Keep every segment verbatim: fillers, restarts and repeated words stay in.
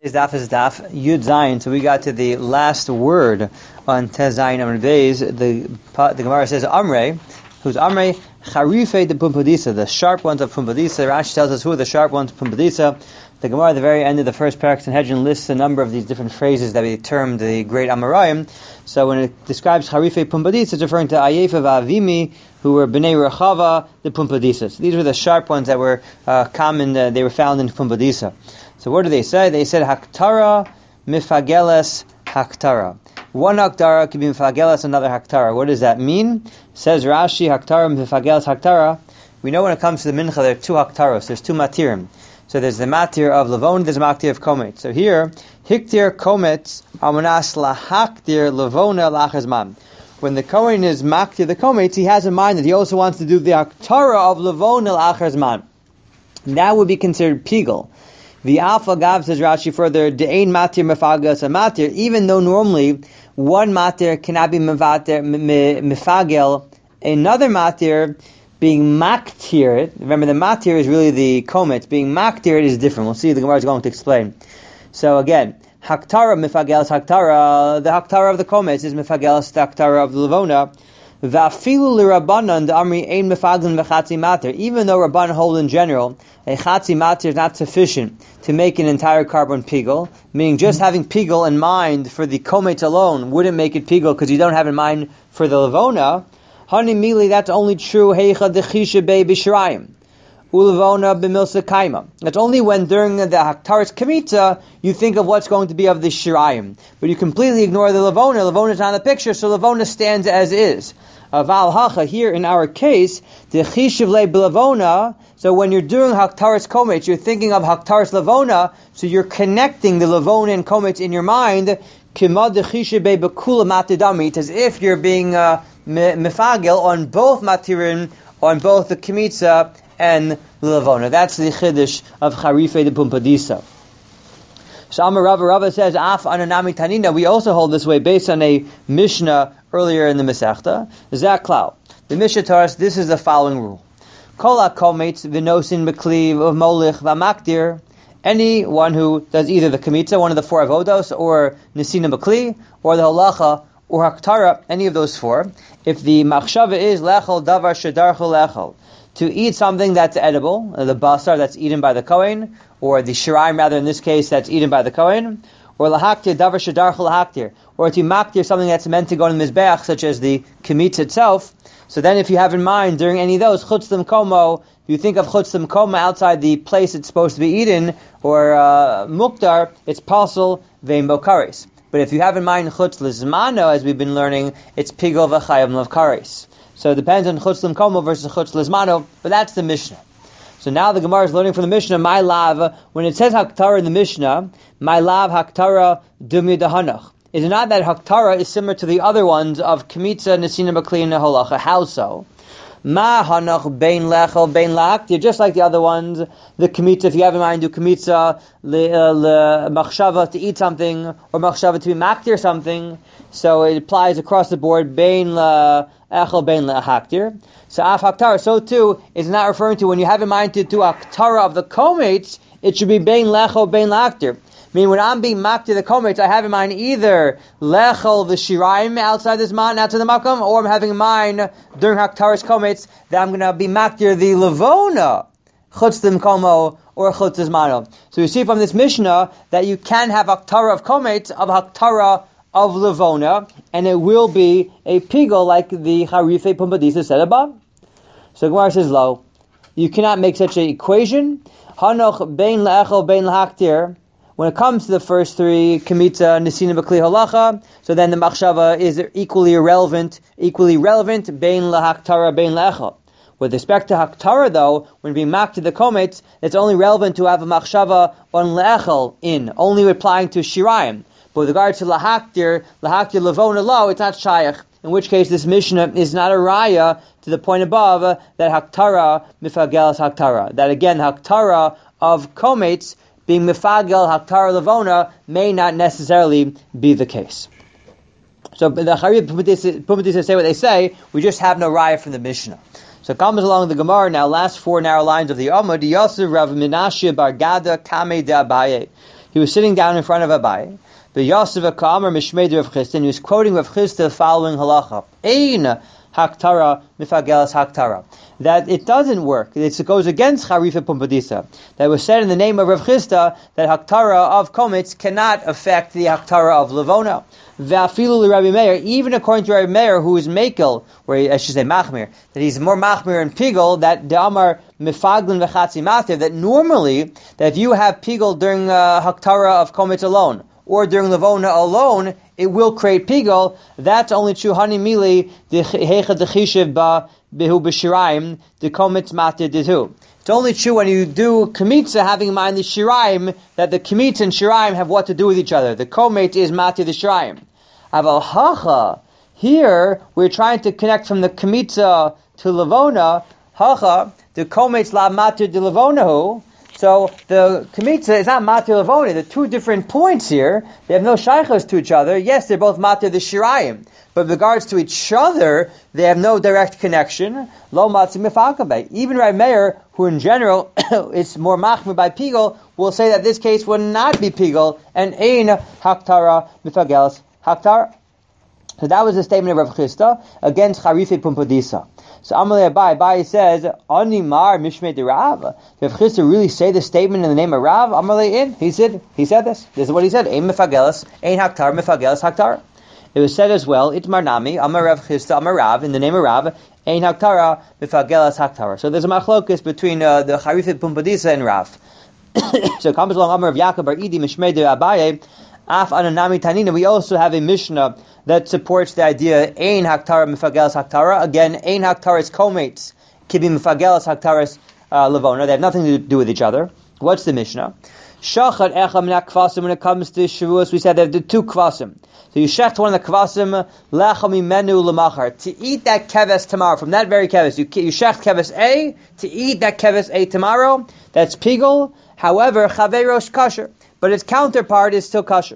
Today's daf is daf Yud Zayin, so we got to the last word on Tez Zayin Amr Beis. The the Gemara says Amrei, who's Amrei Charife de Pumpadisa, the sharp ones of Pumpadisa. Rashi tells us who are the sharp ones of Pumpadisa. The Gemara at the very end of the first parak Sanhedrin lists a number of these different phrases that we termed the great Amoraim. So when it describes Charife Pumpadisa, it's referring to Ayefa V'Avimi, who were Bnei Rechava, the Pumpadisas. These were the sharp ones that were uh, common, uh, they were found in Pumpadisa. So what do they say? They said Haktara Mifageles Haktara. One Haktara can be Mifageles, another Haktara. What does that mean? Says Rashi, Haktara Mifageles Haktara. We know when it comes to the Mincha, there are two Haktaros, there's two Matirim. So there's the Matir of Levon, there's the Matir of Komet. So here, Hiktir Komet Amanas Lahaktir Levona Lachazman. When the Kohen is Maktir the Komet, he has in mind that he also wants to do the Haktara of Levona Lachazman. That would be considered Pigel. The Alpha Gav, says Rashi further, De'ein matir mefagas a matir, even though normally one matir cannot be mevater, mefagel, another matir being maktir. Remember, the matir is really the komet. Being maktir is different. We'll see, the Gemara is going to explain. So again, haktara mefagelas haktara, the haktara of the komet is mefagelas the haktara of the levona. Va'afilu l'Rabbanan d'amri ein mefaglin v'chatzi matir. Even though Rabbanan hold in general, a chatzi matir is not sufficient to make an entire carbon pigel, meaning just having pigel in mind for the komet alone wouldn't make it pigel because you don't have in mind for the levona. Hani mili, that's only true heicha dechisha be b'shirayim. Ulevona b'milsa kaima. That's only when during the Haktaris Kemitza you think of what's going to be of the Shirayim. But you completely ignore the Levona. Levona is not in the picture, so Levona stands as is. Aval hacha, here in our case, the Chishiv le b'Levona, so when you're doing Haktaris Komet, you're thinking of Haktaris Levona, so you're connecting the Levona and Komet in your mind, Kimad the Chishiv be b'kula matidami. It's as if you're being uh, mefagel on both matirin, on both the Kemitza and Levona. That's the Chiddush of Charife de Pumpadisa. So Amar Rava Rava says, Af Ananami Tanina, we also hold this way based on a Mishnah earlier in the Masechta. Zaklau. The Mishnah tells us this is the following rule. Kol HaKometz V'nosin B'kliv of Molich V'Maktir. Anyone who does either the Kemitza, one of the four avodos, or Nesina B'kli, or the Holacha, or Haktara, any of those four, if the Machshava is Lechol Davar Shedarchol Lechol, to eat something that's edible, the basar that's eaten by the Kohen, or the shiraim rather in this case that's eaten by the Kohen, or lahaktir davar shedarchol lahaktir, or to maktir something that's meant to go in the mizbeach, such as the kemitz itself. So then if you have in mind during any of those, chutz l'mkomo, you think of chutz l'mkomo outside the place it's supposed to be eaten, or uh, muktar, it's pasul vein bokaris. But if you have in mind chutz l'zmano, as we've been learning, it's pigol v'chayim l'vkaris. So it depends on chutz l'mkomo versus chutz l'zmano, but that's the Mishnah. So now the Gemara is learning from the Mishnah, my lav, when it says haktara in the Mishnah, my lav haktara dumi dahanach. Is it not that haktara is similar to the other ones of kemitza, nesina b'kli, and holacha? How so? Ma hanach bein lechel bein la'aktir, just like the other ones, the kemitza, if you have in mind, do kemitza, le machshava to eat something, or machshava to be maktir something, so it applies across the board, bein la echel bein la'aktir. So af haktara, so too, is not referring to when you have in mind to do haktara of the kometz, it should be bein lechel bein la'aktir. I mean, when I'm being maktir the kometz, I have in mind either lechel the shiraim outside this man, outside the makom, or I'm having in mind during haktaras kometz that I'm going to be maktir the levona, chutz l'mkomo or chutz l'zmano. So you see from this Mishnah that you can have haktara of kometz of haktara of levona, and it will be a pigel like the Charife Pumpadisa said above. So Gemara says, lo, you cannot make such an equation. Hanoch bein la'echel bein lahaktir. When it comes to the first three, Kemitza, Nesina B'kli Holacha, so then the Machshava is equally irrelevant, equally relevant, Bein LaHaktara, Bein LaEchel. With respect to Haktara though, when being marked to the Kometz, it's only relevant to have a Machshava on LaEchel in, only applying to Shirayim. But with regard to Lahaktir, Lahaktir Levona Lo, it's not Shaykh, in which case this Mishnah is not a Raya to the point above uh, that Haktara, Mifagelas Haktara. That again, Haktara of Kometz, being mifagel haktara levona may not necessarily be the case. So the Charife Pumpadisa say what they say. We just have no raya from the Mishnah. So it comes along the Gemara now. Last four narrow lines of the Amud. Yosef Rav Menashe Bar Gada Kame de Abaye. He was sitting down in front of Abai. But Yosef Ka'amar Mishmei Rav Chisda, and he was quoting Rav Chisda following halacha. Ein haktara mifagelas haktara. That it doesn't work. It's, it goes against Charifa Pumbedisa. That was said in the name of Rav Chisda that haktara of komets cannot affect the haktara of levona. V'afilu Rabbi Meir, even according to Rabbi Meir, who is mekel, or I should say machmir, that he's more machmir and pigel, that the amar mifaglin v'chatzi matir, that normally, that if you have pigel during uh, haktara of komets alone, or during levona alone, it will create pigel. That's only true. Hani mili hecha dechishiv ba behu b'shiraim the komets matir ditu. It's only true when you do Kemitza, having in mind the Shiraim, that the Kemitza and Shiraim have what to do with each other. The Komet is Mati the Shiraim. Aval Hacha, here we're trying to connect from the Kemitza to Levona. Hacha, the Komet's La Mati de Levonahu. So the Kemitza is not Mati Levona. The two different points here, they have no shaychos to each other. Yes, they're both Mati the Shiraim. But with regards to each other, they have no direct connection. Lo matzi mifakabe. Even Rabbi Meir, who in general is more machmir by pigel, will say that this case would not be pigel and ein haktara mifagelas haktara. So that was the statement of Rav Chisda against Charife Pumbedisa. So Amalei Abai, Abai says, Ani mar mishmei de Rav. Did Rav Chisda really say this statement in the name of Rav? Amalei in. He said, he said this. This is what he said. Ein mifagelas, ein haktara mifagelas haktara. It was said as well, Itmar Nami, Amar Rav Chisda, Amar Rav, in the name of Rav, Ein Haktara, Mifagelas Haktara. So there's a machlokes between uh, the Charifit Pumbedisa and Rav. So it comes along Amar Rav Yaakov Bar Idi, Mishmei de Abaye, Af Ananami Tanina. We also have a Mishnah that supports the idea, Ein Haktara, Mifagelas Haktara. Again, Ein Haktara is komates, Kibi Mifagelas Haktara is uh, Levona. They have nothing to do with each other. What's the Mishnah? Shachat Echam Nak Kvasim, when it comes to Shavuos, we said there are the two Kvasim. So you shecht one of the kvasim lechami menu lemachar, to eat that keves tomorrow. From that very keves, you, you shecht keves A to eat that keves A tomorrow. That's pigel. However, chaverosh kasher, but its counterpart is still kasher.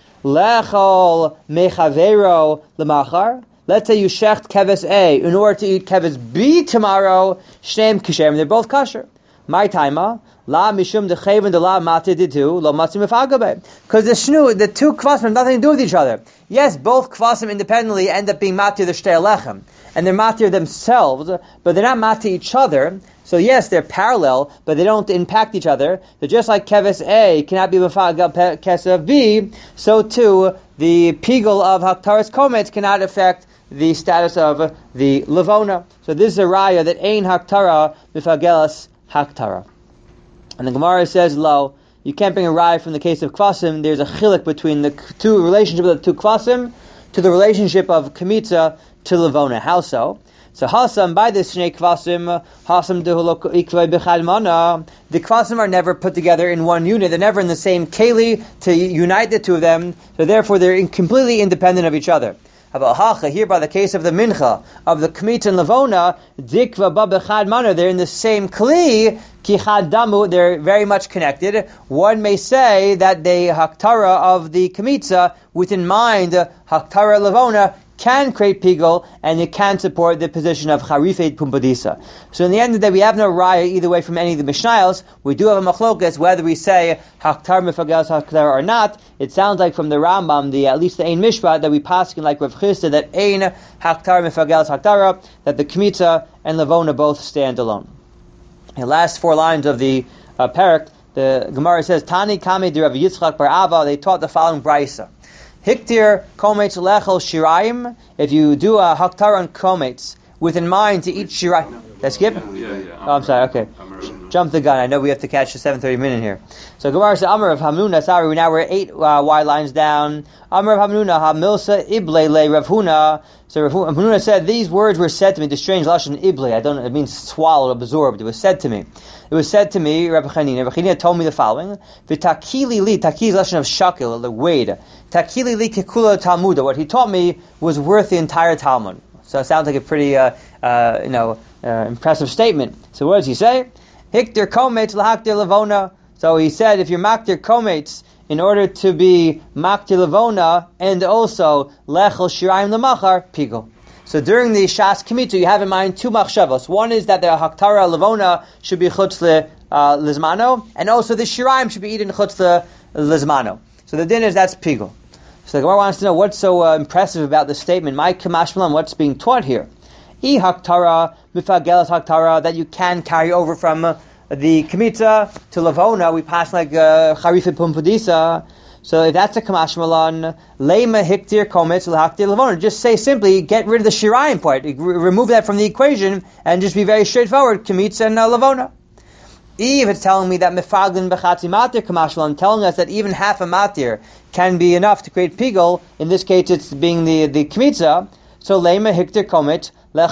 Lechol mechavero lemachar. Let's say you shecht keves A in order to eat keves B tomorrow. Shneim kasher, they're both kasher. My timer. La mishum decheven de la mati ditu lo matzim ifagabe. Because the shnu, the two kvasim have nothing to do with each other. Yes, both kvasim independently end up being mati the shtei lechem, and they're mati themselves, but they're not mati each other. So yes, they're parallel, but they don't impact each other. So just like keves A cannot be mifagab kesav B, so too the pigel of haktaras komets cannot affect the status of the levona. So this is a raya that ein haktara mifagelas haktara. And the Gemara says, lo, you can't bring a raya from the case of kvasim. There's a chilik between the two relationship of the two kvasim to the relationship of Kemitza to Levona. How so? So hasam, by this shnei kvasim, hasam dehulok ikvei b'chad mana. The kvasim are never put together in one unit. They're never in the same keli to unite the two of them. So therefore, they're in, completely independent of each other. About hacha, here by the case of the mincha, of the Kemitza and Levona, dikva ba b'chad mana, they're in the same kli, ki chad damu, they're very much connected. One may say that the haktara of the Kemitza, with in mind haktara Levona, can create pigel, and it can support the position of Charifet Pumbedisa. So in the end of the day, we have no raya either way from any of the Mishnayos. We do have a machlokas, whether we say Haktar Mefagelas Haktar or not. It sounds like from the Rambam, the at least the Ein Mishpat, that we paskin like Rav Chisda, that Ein Haktar Mefagelas Haktara, that the Kemitza and Levona both stand alone. The last four lines of the uh, parak, the Gemara says, Tani Kame de Rav Yitzchak Bar Ava, they taught the following brisa. Hiktir kometz lechel shiraim. If you do a haktar on kometz with in mind to eat shiraim. That's skip? Yeah, yeah. Oh, I'm sorry. Okay, jump the gun. I know we have to catch the seven thirty minute here. So Gemara says, Amar of Hamnuna. Sorry, now we're eight uh, wide lines down. Amar of Hamnuna Hamilsa Ible le Rav Huna. So Rav Hamnuna said, these words were said to me. The strange lashon Ible. I don't know. It means swallowed, absorbed. It was said to me. It was said to me, Rabbi Chanina. Rabbi Chanina told me the following: V'takili li, taki is lashon of shakil, the weight. Takili li kekula talmuda. What he taught me was worth the entire Talmud. So it sounds like a pretty, uh, uh, you know, uh, impressive statement. So what does he say? Hiktir kometz lahaktir levona. So he said, if you're maktir kometz in order to be maktir levona and also lechel shiraim lemachar pigel. So during the Shas Kemitza, you have in mind two machshavos. One is that the Haktara Levona should be chutz le uh, lizmano, and also the Shiraim should be eaten chutz le lizmano. So the din is that's pigul. So the Gemara wants to know what's so uh, impressive about this statement. My kamash malan, what's being taught here? I haktara mifagelas haktara, that you can carry over from uh, the Kemitza to Lavona. We pass like Charife Pumbedisa. So if that's a kamash malan, lema hiktir kometz lahaktir Lavona. Just say simply, get rid of the shirayim part, R- remove that from the equation, and just be very straightforward. Kemitza and uh, Lavona. If it's telling me that mefaglin b'chatzi matir kamash malan, telling us that even half a matir can be enough to create pigul. In this case, it's being the the Kemitza. So lema hiktir kometz.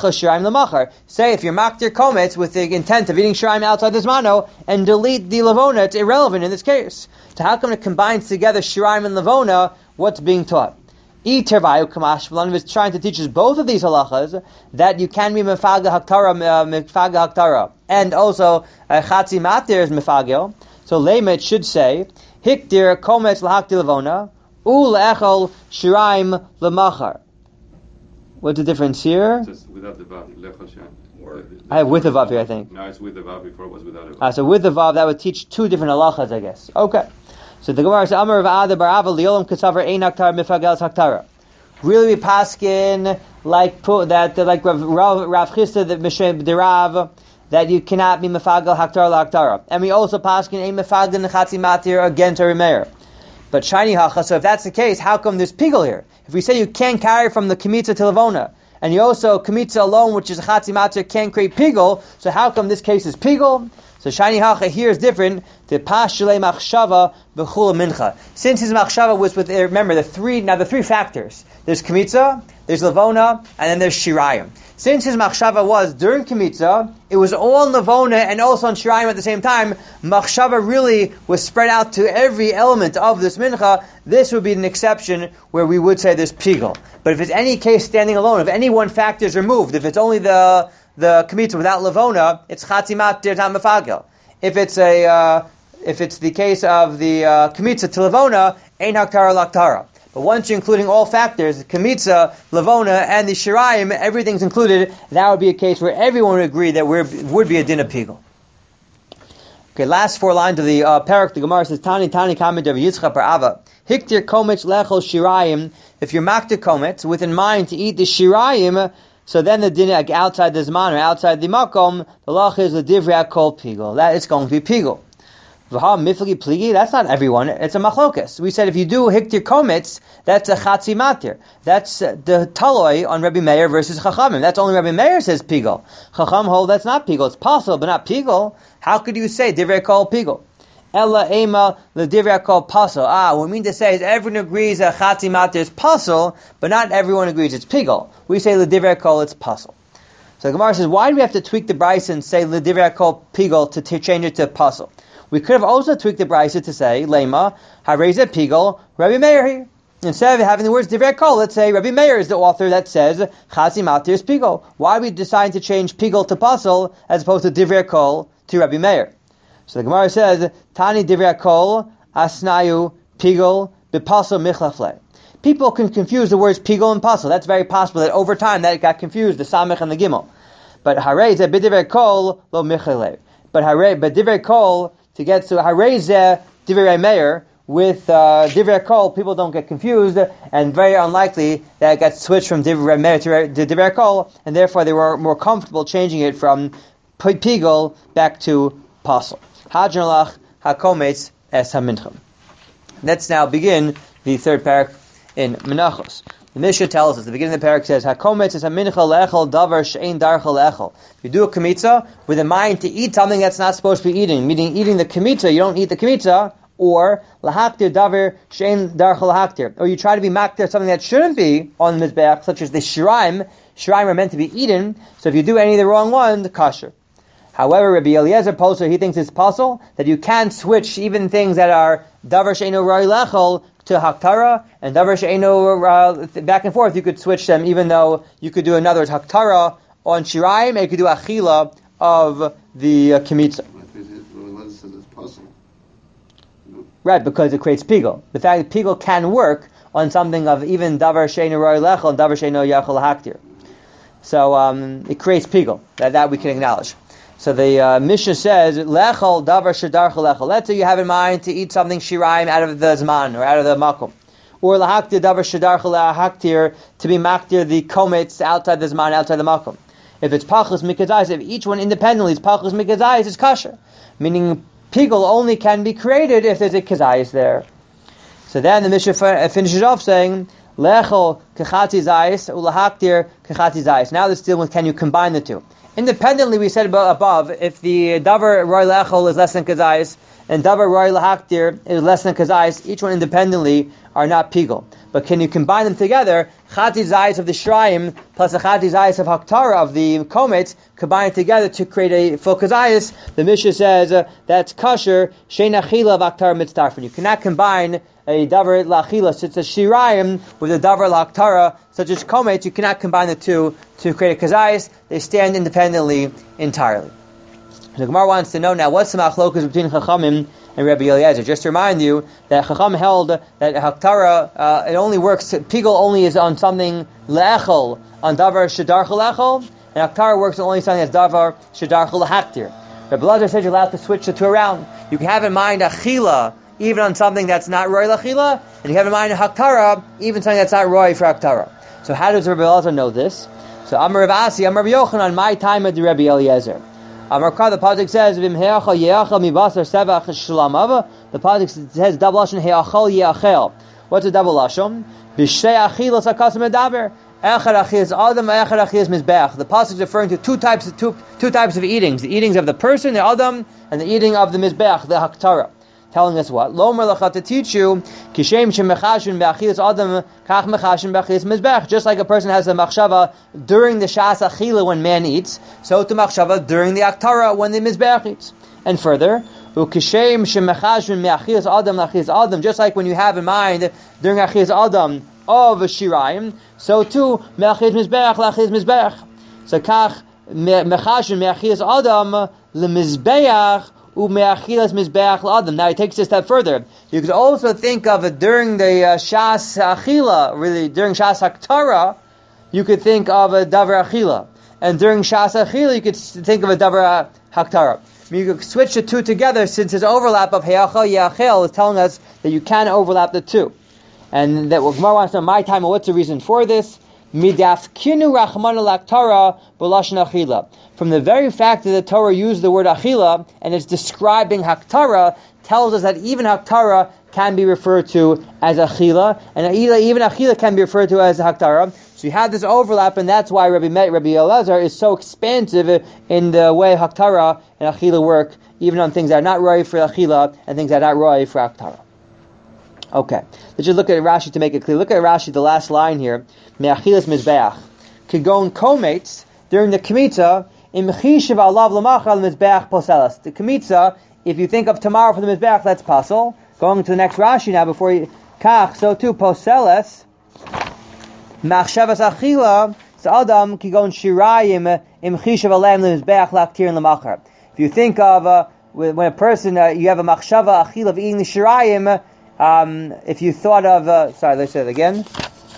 Say if you're maktir kometz with the intent of eating shiraim outside the zmano and delete the lavona, it's irrelevant in this case. So how come it combines together shiraim and lavona? What's being taught? Itervayu kamash malan is trying to teach us both of these halachas, that you can be mefaga haktara, mefaga haktara, and also chatzi matir is mefagil. So lema it should say hiktir kometz lahaktir lavona u leechol shiraim lemachar. What's the difference here? It's just without the vav, lechol sham. I have with the vav here, I think. No, it's with the vav. Before it was without a vav. Ah, so with the vav, that would teach two different halachas, I guess. Okay. So the Gemara says, Amar v'ada barava liolam kasavar ein haktar mifagelas haktara. Really, we paskin like that, like Rav Rav Chisda, the Mishnah Derav, that you cannot be mifagel haktara laktara, and we also paskin ein mifagel nechatzi matir against Rebbe Meir. But shiny hacha. So if that's the case, how come there's pigul here? If we say you can't carry from the Kemitza to Lavona, and you also Kemitza alone, which is a Chatzi Matzah, can't create pigul, so how come this case is pigul? So shiny hacha here is different. The Pashalei Machshava B'chula Mincha. Since his Machshava was with, remember, the three, now the three factors. There's Kemitza, there's Lavona, and then there's Shirayim. Since his Machshava was during Kemitza, it was all on Lavona and also on Shirayim at the same time. Machshava really was spread out to every element of this Mincha. This would be an exception where we would say there's Pigul. But if it's any case standing alone, if any one factor is removed, if it's only the the Kemitza without Lavona, it's Chatzi Matir Tam Mefagel. If it's a uh, if it's the case of the uh, Kemitza to Lavona, Ein Haktara Laktara. But once you're including all factors, the Kemitza, Lavona, and the Shirayim, everything's included, that would be a case where everyone would agree that we're, would be a din of Pigul. Okay, last four lines of the uh, parak, the Gemara says, Tani, Tani, Kamet, Rav Yitzchak, Bar Ava. Hiktir kometz lechol shirayim. If you're maktir kometz, with in mind to eat the shirayim, so then the din outside the zman or outside the makom, the lach is the divrei kol pigul. That is going to be pigul. V'ha mifli pligi, that's not everyone, it's a machlokas. We said if you do hiktir kometz, that's a chatzi matir. That's uh, the taloi on Rabbi Meir versus Chachamim. That's only Rabbi Meir says pigul. Chacham hold that's not pigul, it's possible, but not pigul. How could you say divrei kol pigul? Ella ema the divrei kol pasul. Ah, what we mean to say is everyone agrees that chatzi matir is pasul, but not everyone agrees it's pigul. We say the divrei kol it's pasul. So the Gemara says, why do we have to tweak the brisa and say the divrei kol pigul to t- change it to pasul? We could have also tweaked the brisa to say lema hareze pigul Rabbi Meir here. Instead of having the words divrei kol, let's say Rabbi Meir is the author that says chatzi matir is pigul. Why are we deciding to change pigul to pasul as opposed to divrei kol to Rabbi Meir? So the Gemara says, Tani divrei kol asnayu pigul b'pasul michlafle. People can confuse the words pigul and pasul. That's very possible that over time that it got confused, the samech and the gimel. But harei zeh b'divrei kol lo michlele. But harei, but divrei kol, to get to harei zeh divrei Meir, with uh, divrei kol, people don't get confused, and very unlikely that it got switched from divrei Meir to divrei kol, and therefore they were more comfortable changing it from pigul back to pasul. Hadranlach hakometz es hamincham. Let's now begin the third parak in Menachos. The Mishnah tells us, the beginning of the parak says, hakometz es hamincha leechol davar she'ein darcha leechol. If you do a kemitza with a mind to eat something that's not supposed to be eating, meaning eating the kemitza, you don't eat the kemitza, or lahaktir davar she'ein darcha lahaktir, or you try to be maktir something that shouldn't be on the mizbeach, such as the shiraim. Shiraim are meant to be eaten, so if you do any of the wrong ones, kosher. However, Rabbi Eliezer Poser, he thinks it's possible that you can switch even things that are davar she'eino roi lechol to haktara, and davar she'eino uh, back and forth. You could switch them, even though you could do another haktara on shiraim, and you could do achila of the uh, kemitza. Right, because it creates pigul. The fact that pigul can work on something of even davar she'eino roi lechol and davar she'eino yachol haktir. So um, it creates pigul. That that we can acknowledge. So the uh, Mishnah says, Lechol davar shedarcha lechol. Let's say you have in mind to eat something shirayim out of the zman, or out of the makom. Or lahaktir davar shedarcha lahaktir, to be maktir the komets outside the zman, outside the makom. If it's pachus mikazayis, if each one independently is pachus mikazayis, it's kasher. Meaning, pigul only can be created if there's a kazayis there. So then the Mishnah finishes off saying, Lechol kechati zayis, ulahaktir kechati zayis. Now let's deal with, can you combine the two? Independently, we said above, if the davar roy lechol is less than kazayis, and davar roy lahaktir is less than kazayis, each one independently are not pigul. But can you combine them together? Chati zayis of the shrayim plus a chati zayis of haktara of the komets combined together to create a full kazayis. The Mishnah says uh, that's kasher shein achila of haktara mitzdarfen. You cannot combine a davar lachila such as shirayim with a davar laktara such as komets. You cannot combine the two to create a kazayis. They stand independently entirely. The Gemara wants to know now, what's the machlokus between Chachamim and Rabbi Eliezer? Just to remind you that Chacham held that haktara, uh, it only works, pigul only is on something le'echol, on davar shedarcha le'echol, and haktara works on only something that's davar shedarcha le'haktir. Rabbi Eliezer says you're allowed to switch the two around. You can have in mind achila, even on something that's not roy lachila, and you have in mind a haktara, even something that's not roy for haktara. So how does Rabbi Eliezer know this? So Amar Rav Asi, Amar Rabbi Yochanan, my time at the Rabbi Eliezer. Amar Kar, the pasuk says, "V'imheachal yeachal mibasar sevach shlamav." The pasuk says double lashon heachal yeachel. What's a double lashon? B'shtei achilos hakasim medaber. Echad achilas adam, echad achilas mizbeach. The pasuk is referring to two types of two, two types of eatings: the eatings of the person, the adam, and the eating of the mizbeach, the haktara. Telling us what? Lomer lachat, to teach you, kishem shemechashin be'achilas adam, kach mechashin be'achilas mizbeach. Just like a person has a machshava during the shas achila when man eats, so to machshava during the aktara when the mizbeach eats. And further, ukishem shemechashin me'achilas adam l'achilas adam. Just like when you have in mind during achilas adam of shirayim, so too me'achilas mizbeach l'achilas mizbeach. So kach mechashin me'achilas adam l'mizbeach. Now he takes it a step further. You could also think of it during the uh, Shas Achila, really during Shas Haktara, you could think of a Davar Achila. And during Shas Achila, you could think of a Davar Haktara. I mean, you could switch the two together since his overlap of Heachal Yachel is telling us that you can overlap the two. And that Gemara wants to know my time, what's the reason for this? Midafkinu Rachmana Laktara B'Lashon Achila. From the very fact that the Torah used the word achila and it's describing haktara, tells us that even haktara can be referred to as achila, and even achila can be referred to as haktara. So you have this overlap, and that's why Rabbi Met, Rabbi Elazar is so expansive in the way haktara and achila work, even on things that are not roy for achila and things that are not roy for haktara. Okay, let's just look at Rashi to make it clear. Look at Rashi, the last line here. Me'achilas mizbeach. Kigon kometz, during the Kemitza, the Kemitza, if you think of tomorrow for the Mizbeach, that's Pasal. Going to the next Rashi now, before you... Kach, so too, Poseles, Machshavas Achila, Adam, Kigon Shirayim, Im Chishav Alem, Mizbeach, Laktir, and Lamachar. If you think of, uh, when a person, uh, you have a Machshava Achila of eating the Shirayim, um, if you thought of... Uh, sorry, let's say it again.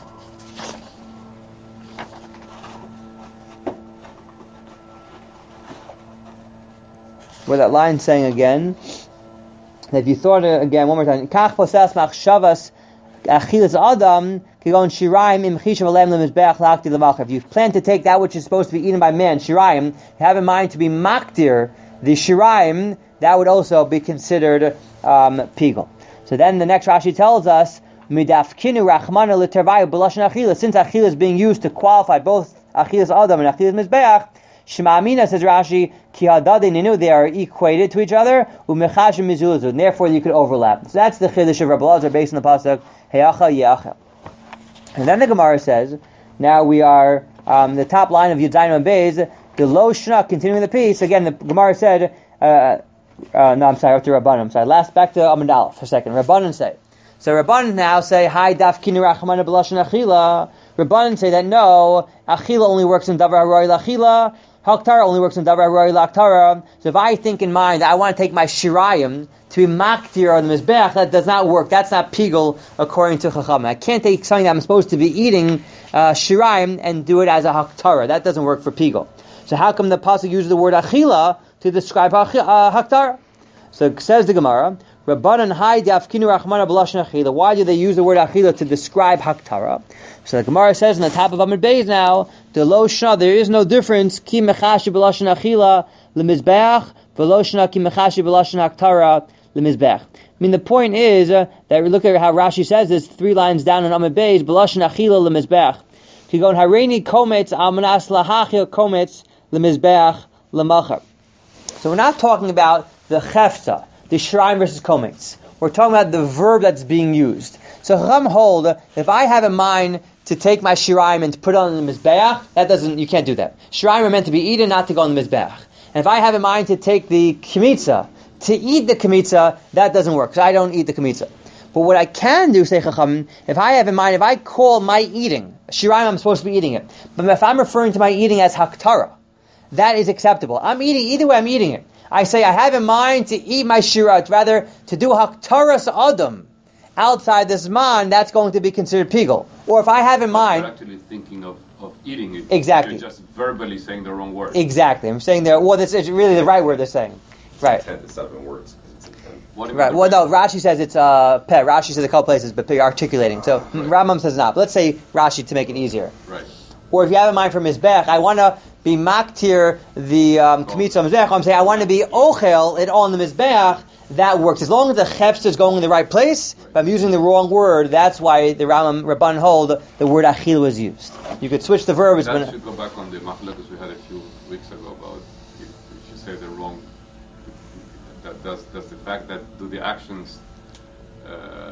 Where that line saying again, that if you thought it again one more time, Kach posas machshavas achilas adam kigon shirayim im chishav alem lemizbeach lakti lemachar. If you plan to take that which is supposed to be eaten by man, shirayim, have in mind to be maktir the shirayim, that would also be considered um, pigul. So then the next Rashi tells us midafkinu rachmana l'tervayu b'lashon achila. Since achila is being used to qualify both achilas adam and achilas mizbeach, Shema Amina, says Rashi, Ki hadade ninu, they are equated to each other, umechashim mizuluzu, and therefore you could overlap. So that's the chiddush of Rabbi Elazar based on the pasuk Heachal Yeachel. And then the Gemara says, now we are um, the top line of Yud Zayin Beis, the Lo Shna, continuing the piece. Again, the Gemara said, uh, uh, no, I'm sorry, after Rabbanan. I'm sorry. Last back to Amud Aleph for a second. Rabbanan say. So Rabbanan now say, Hi daf kinu rachmana b'lashon achila. Rabbanan say that no, achila only works in davar haroy l'achila. Haktara only works in davar haroy l'haktara. So if I think in mind that I want to take my shirayim to be maktir on the mizbeach, that does not work. That's not pigul according to Chacham. I can't take something that I'm supposed to be eating uh, shirayim and do it as a haktara. That doesn't work for pigul. So how come the pasuk uses the word achila to describe uh, Haktara. So it says the Gemara, Rabbanan hai de'afkinu rachmana b'lashon achila. Why do they use the word achila to describe Haktara? So the Gemara says on the top of Amud Beis now, the lo shna, there is no difference, ki mechashi b'lashon achila lemizbeach, v'lo shna ki mechashi b'lashon Haktara lemizbeach. I mean, the point is uh, that we look at how Rashi says this, three lines down in Amud Beis, b'lashon achila lemizbeach. You go in hareini kometz almanas lahachil kometz lemizbeach lemachar. So we're not talking about the chefta, the shrine versus kometz. We're talking about the verb that's being used. So Chacham hold, if I have in mind to take my shiraim and to put it on the mizbeach, that doesn't, you can't do that. Shiraim are meant to be eaten, not to go on the mizbeach. And if I have in mind to take the kmitza, to eat the kmitza, that doesn't work, because I don't eat the kmitza. But what I can do, say Chacham, if I have in mind, if I call my eating, shiraim, I'm supposed to be eating it. But if I'm referring to my eating as haktara, that is acceptable. I'm eating, either way I'm eating it. I say I have in mind to eat my shirat, rather to do haktaras adam outside this man, that's going to be considered pigul. Or if I have in mind, you're actually thinking of, of eating it. Exactly. You're just verbally saying the wrong word. Exactly. I'm saying there. Well, this is really the right word they're saying. Right. Ten to seven words. What Right. Well, no. Rashi says it's uh peh. Rashi says a couple places, but peh articulating. So right. Rambam says not. But let's say Rashi to make it easier. Right. Or if you have in mind for mizbech, I want to be maktir the um, kmitza mizbech. I'm saying I want to be ochel it on the mizbech. That works as long as the chefster is going in the right place. If I'm using the wrong word, that's why the Rambam Rabban hold the word achil was used. You could switch the verb. That been, should go back on the machlokas we had a few weeks ago about if, if you say the wrong. That does does the fact that do the actions uh,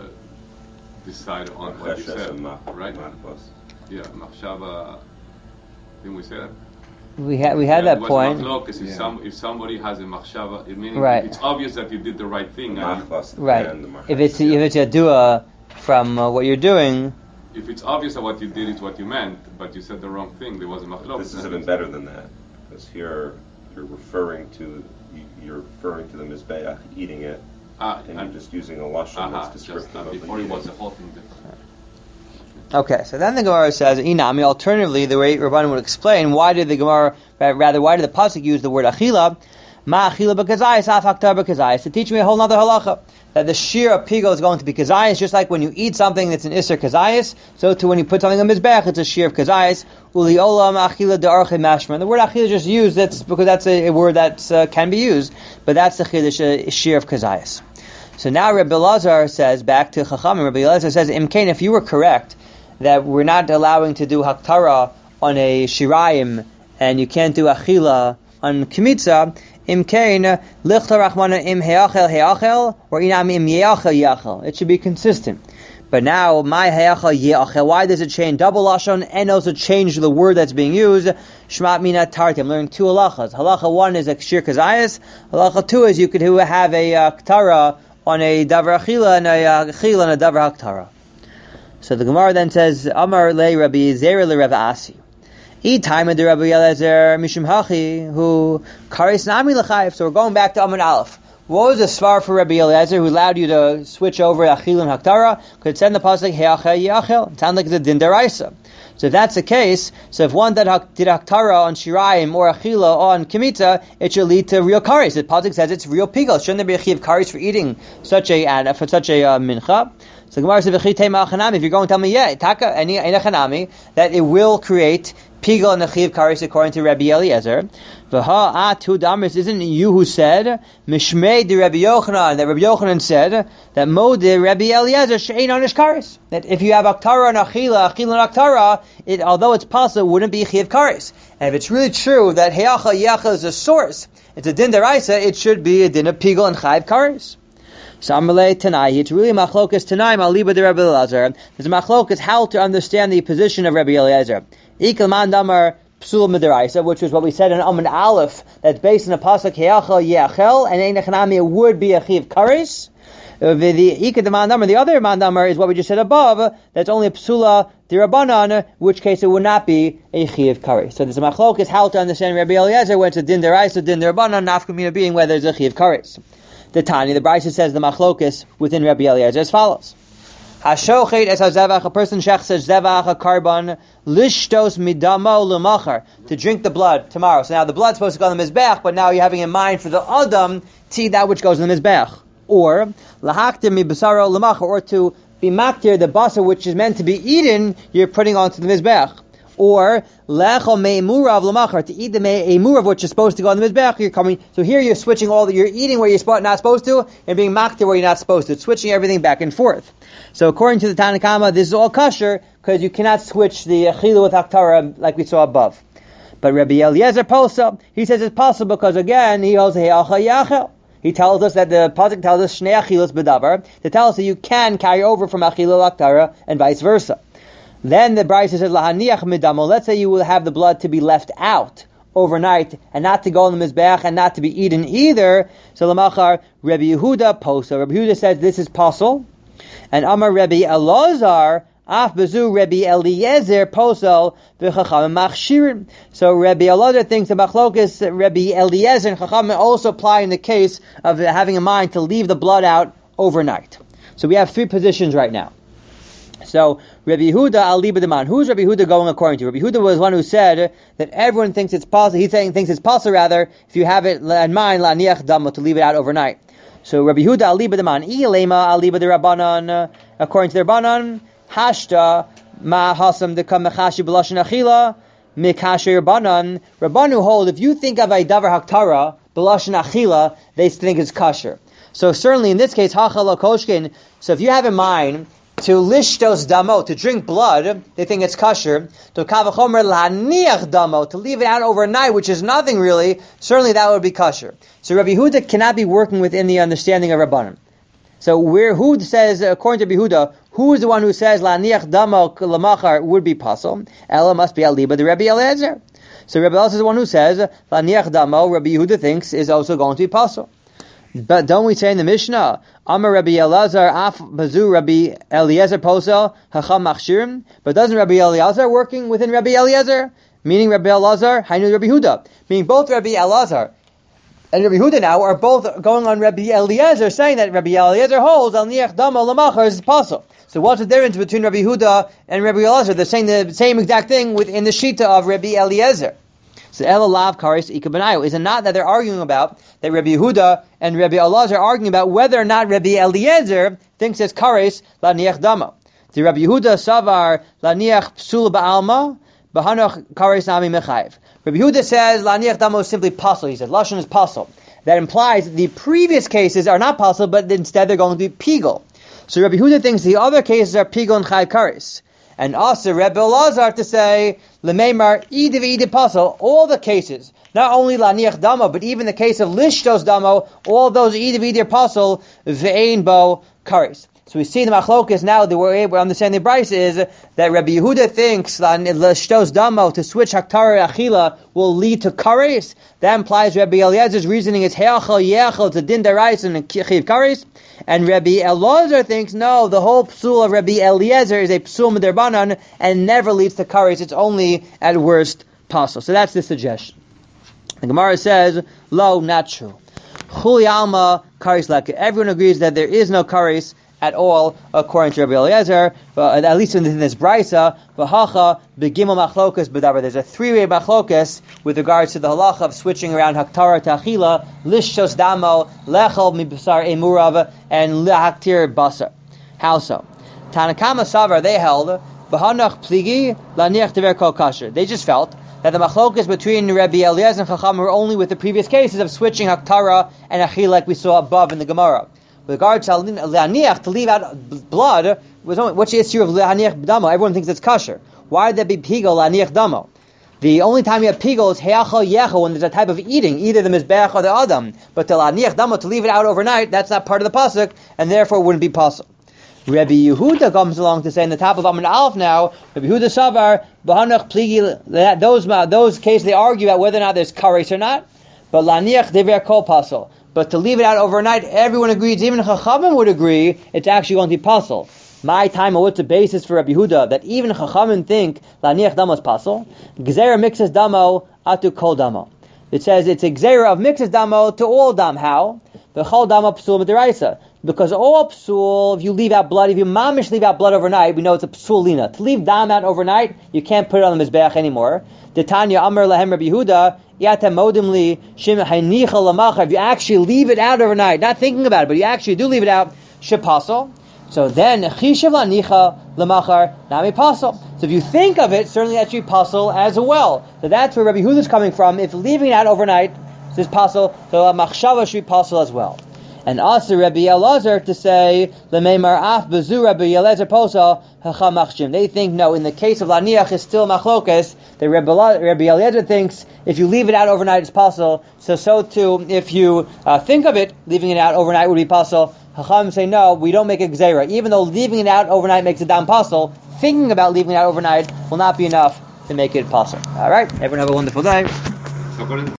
decide on what you said, right? Yeah, machshava. Didn't we say that? We had we had yeah, that point. If, yeah. some, if somebody has a machshava, it means right. it's obvious that you did the right thing. And right. If it's if it's a dua from uh, what you're doing. If it's obvious that what you did is what you meant, but you said the wrong thing, there was a machlok. This is even better than that, because here you're referring to you're referring to the mizbeach eating it, ah, and you're just using a lashon uh-huh, that's descriptive just, uh, of before it was a whole thing different. Okay, so then the Gemara says, Inami, alternatively, the way Rabbanan would explain, why did the Gemara, rather, why did the Pasuk use the word achila? Ma achila b'kazayis, af haktar b'kazayis, to teach me a whole other halacha. That the shear of pigul is going to be kazayis, just like when you eat something that's an isser kazayis, so too when you put something on mizbech, it's a shear of kazayis. Uli olam achila de'arche mashma. The word achila is just used, that's because that's a, a word that uh, can be used, but that's the chiddush, a shear of kazayis. So now Rabbi Elazar says, back to Chacham, Rabbi Elazar says, Imkain, if you were correct, that we're not allowing to do haktara on a shirayim, and you can't do achila on kmitza, imkein lichta rachmana im heachel heachel, or inam im yeachel yeachel. It should be consistent. But now, my heachel yeachel, why does it change double lashon and also change the word that's being used? Shmat mina tarti. I'm learning two halachas. Halacha one is a shir kazayas. Halacha two is you could have a haktara on a davar achila and a achila and a davar haktara. So the Gemara then says, Amar le Rabbi Zera le Rav Asi. E time of the Rabbi Elazar Mishum Hachi, who Karis Nami L'chayif. So we're going back to Amud Aleph. What was the svar for Rabbi Elazar who allowed you to switch over Achil and Haktara? Could it send the pasuk Heachel Yeachel? It sounds like it's a din deraisa. So if that's the case, so if one did, did Haktara on Shirayim or Achila on Kemitza, it should lead to real karis. The pasuk says it's real pigul. Shouldn't there be a chiv karis for eating such a for such a uh, mincha? So Gemara says, if you're going to tell me, yeah, taka any chanami, that it will create pigul and the chiv karis according to Rabbi Eliezer. V'ha atu damris, isn't it you who said mishmei de Rabbi Yochanan, that Rabbi Yochanan said that modeh Rabbi Eliezer she'ein onish karis, that if you have aktara and achila, achila and aktara, it although it's possible, it wouldn't be chiv karis. And if it's really true that heachal yeachal is a source, it's a din deraisa, it should be a din of pigul and chayiv karis. So Amalei Tanai, it's really machlokas Tanaim aliba de Rabbi Eliezer. There's a machlokas how to understand the position of Rabbi Eliezer. Ikal man damar psul midaraisa, which is what we said in Amud Aleph, that's based on a pasuk heachal yeachel, and ein echanami it would be a chiv karis. The ikal the man damar, the other man damar is what we just said above, that's only a psula dirabanan, in which case it would not be a chiv karis. So there's a machlokas how to understand Rabbi Eliezer when it's a din deraisa, din dirabanan, nafkamina being whether it's a chiv karis. The Tani, the Brisa says the machlokas within Rabbi Eliezer as follows. Hashochet es hazevach, a person shechs es zevach, a carbon, lishtos midamo lumachar, to drink the blood tomorrow. So now the blood's supposed to go in the mizbeach, but now you're having in mind for the adam to eat that which goes in the mizbeach. Or, lahaktir mi basaro lumachar, or to be maktir, the basar which is meant to be eaten, you're putting onto the mizbeach. Or lechol me'emurav l'machar, to eat the me'emurav which is supposed to go on the mizbeach. You're coming. So here you're switching all. The, you're eating where you're not supposed to, and being maktir where you're not supposed to. It's switching everything back and forth. So according to the Tanna Kama, this is all kosher because you cannot switch the achila with haktara like we saw above. But Rabbi Eliezer Posa, he says it's possible because again he holds he'acha yachel. He tells us that the pasuk tells us shnei achilas bedavar to tell us that you can carry over from achila laktara and vice versa. Then the Brisa says, lahaniach midamo. Let's say you will have the blood to be left out overnight and not to go in the mizbeach and not to be eaten either. So lamachar Rabbi Yehuda posa. Rabbi Yehuda says this is possible. And Amar Rabbi Elazar af bezu Rabbi Eliezer posel v'chachamim machshirin. So Rabbi Elazar thinks the machlokas Rabbi Eliezer and chachamim also apply in the case of having in mind to leave the blood out overnight. So we have three positions right now. So Rabbi Yehuda al liba deman. Who's Rabbi Yehuda going according to? Rabbi Yehuda was one who said that everyone thinks it's possible. He's saying thinks it's possible rather if you have it in mind laniach damo, to leave it out overnight. So Rabbi Yehuda al liba deman ilema al liba de rabbanan. According to the rabbanan, hashta ma hasam de kam mechashi b'lashon achila mikasher rabbanan. Rabbanu hold if you think of a davar haktara b'lashon achila, they think it's kosher. So certainly in this case hachal koshkin. So if you have in mind to lishtos damo, to drink blood, they think it's kosher. To kavachomer laniach damo, to leave it out overnight, which is nothing really, certainly that would be kosher. So Rabbi Yehuda cannot be working within the understanding of Rabbanan. So where who says, according to Rabbi Yehuda, who is the one who says laniach damo lamachar would be possible? Ella must be aliba the Rabbi Eliezer. So Rabbi Eliezer is the one who says laniach damo, Rabbi Yehuda thinks is also going to be possible. But don't we say in the Mishnah, Amar Rabbi Elazar af bazu Rabbi Eliezer posel hacham machshirim? But doesn't Rabbi Eliezer working within Rabbi Eliezer? Meaning Rabbi Elazar, Hainu Rabbi Huda. Meaning both Rabbi Elazar and Rabbi Huda now are both going on Rabbi Eliezer, saying that Rabbi Eliezer holds al niach dama lamachar is possible. So what's the difference between Rabbi Huda and Rabbi Elazar? They're saying the same exact thing within the shita of Rabbi Eliezer. So Ela Lav Karis Ika Benayu. Is it not that they're arguing about that Rabbi Yehuda and Rabbi Elazar are arguing about whether or not Rabbi Eliezer thinks it's Karis Laniach Dama? The Rabbi Yehuda Savar Laniach Psula Ba'alma Bahanoch Karis Nami Mechayev. Rabbi Yehuda says Laniach Dama is simply possible. He says Lashon is possible. That implies the previous cases are not possible, but instead they're going to be Pigel. So Rabbi Yehuda thinks the other cases are Pigel and Chai Karis. And also Rebbe Elazar to say Lemeimar Idiv Idiv Pasal, all the cases, not only Laniach Damo, but even the case of Lishtos Damo, all those Idiv Idiv Pasal Ve'ein Bo Karis. So we see the machlokas now that we're able to understand the Bryce is that Rabbi Yehuda thinks Lishtos Damo to switch Haktara Achila will lead to Karis. That implies Rabbi Eliezer's reasoning is Heachal Yechal to Din Darais and Chiv Karis. And Rabbi Elazar thinks, no, the whole psul of Rabbi Eliezer is a psul miderbanan and never leads to kares. It's only at worst possible. So that's the suggestion. The Gemara says, lo, not true. Chuli alma kares leka. Everyone agrees that there is no kares at all, according to Rabbi Eliezer, but at least in this brisa, v'hacha begimel machlokas b'davar. There's a three-way machlokas with regards to the halacha of switching around haktara to achila, lishos damo, lechel mibasar emurav, and lehaktir basar. How so? Tanakama Savar, they held v'hanach pligi laniach dever kol kasher. They just felt that the machlokas between Rabbi Eliezer and Chacham were only with the previous cases of switching haktara and achila, like we saw above in the Gemara. With regard to le'aniach, to leave out blood, was only, what's the issue of le'aniach damo? Everyone thinks it's kosher. Why would there be pigol le'aniach damo? The only time you have pigol is heachal yechal, when there's a type of eating, either the mizbeach or the adam. But to le'aniach damo, to leave it out overnight, that's not part of the pasuk, and therefore wouldn't be possible. Rabbi Yehuda comes along to say in the top of Amud Aleph now, Rabbi Yehuda Savar, B'hanach pligi, those, those cases they argue about whether or not there's kares or not, but le'aniach dever kol pasol. But to leave it out overnight, everyone agrees, even Chachamim would agree, it's actually going to be possible. My time, what's the basis for Rabbi Yehuda, that even Chachamim think, Laniach damo is possible? Gzeira mixes damo, atu kol damo. It says it's a gzeira of mixes damo to all dam. How? The chol damo psul b'deraisa. Because all psul, if you leave out blood, if you mamish leave out blood overnight, we know it's a psulina. To leave dam out overnight, you can't put it on the mizbeach anymore. The Tanya Amar Lahem Rabbi Yehuda, Yata Modimli Shim Haynicha Lamacha. If you actually leave it out overnight, not thinking about it, but you actually do leave it out, shepasal. So then Chishav Lanicha Lamachar Nami Pasal. So if you think of it, certainly that should be pasal as well. So that's where Rabbi Yehuda is coming from. If leaving it out overnight is pasal, so a machshava should be pasal as well. And also Rabbi Elazar to say Lemeimar Af Bezu Rabbi Elazar Posal Hacham Machshim. They think no, in the case of Laniach is still machlokes. The Rabbi Elazar thinks if you leave it out overnight it's pasal. So so too if you uh, think of it, leaving it out overnight would be pasal. Hacham say no, we don't make a gzeira. Even though leaving it out overnight makes it dam pasal, thinking about leaving it out overnight will not be enough to make it pasal. All right, everyone have a wonderful day.